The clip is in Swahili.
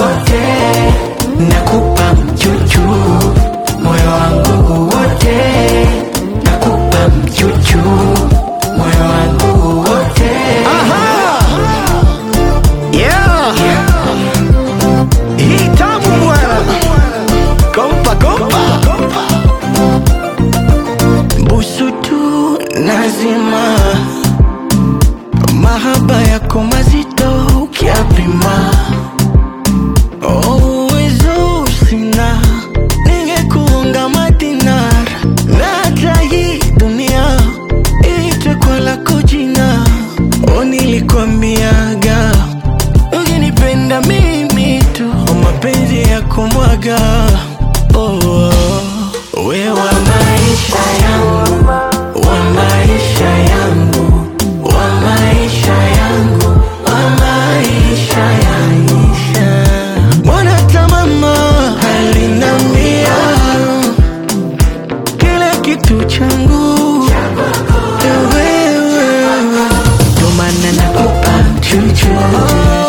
wote, nakupa mchuchu, moyo wangu wote, nakupa mchuchu, moyo wangu wote. Yeah, hii tamu bwana, kompa busu tu nazima, mahaba yako mazito ukiapima. Uwezo sina, ningekuunga madinar, na hata hii dunia iitwe kwa lako jina. Nilikwambiaga ukinipenda mimi tu, mapenzi ya kumwaga. We wa maisha yangu, wa maisha yangu, wa maisha yangu, wa maisha yangu. Mbona hata mama alinambia kila kitu changu wewe, ndo maana nakupa mchuchu.